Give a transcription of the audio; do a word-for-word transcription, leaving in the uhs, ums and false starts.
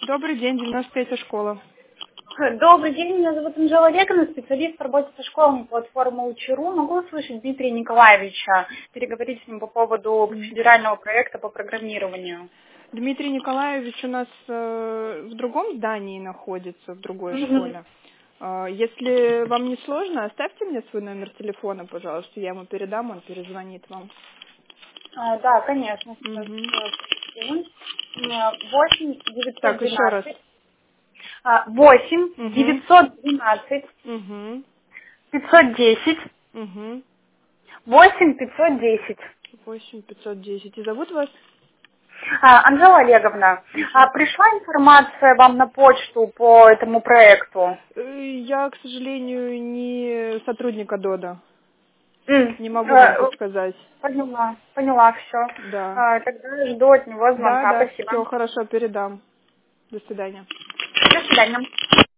Добрый день, девяносто третья школа. Добрый день, меня зовут Анжела Олеговна, специалист по работе со школами платформы Учи.ру. Могу услышать Дмитрия Николаевича, переговорить с ним по поводу федерального проекта по программированию. Дмитрий Николаевич у нас э, в другом здании находится, в другой Мгм. школе. Э, если вам не сложно, оставьте мне свой номер телефона, пожалуйста, я ему передам, он перезвонит вам. А, да, конечно. Сейчас, Мгм. э, восемь девятьсот Так, еще раз. двенадцать. а, восемь Угу. девятьсот двенадцать Угу. пятьсот десять Угу. восемь пятьсот десять. восемь пятьсот десять. И зовут вас? А, Анжела Олеговна, а, пришла информация вам на почту по этому проекту? Э, Я, к сожалению, не сотрудник АДОДа. М, Не могу вам э, подсказать. Поняла, поняла все. Да. Тогда жду от него Да, звонка. да, Спасибо. все хорошо, передам. До свидания. До свидания.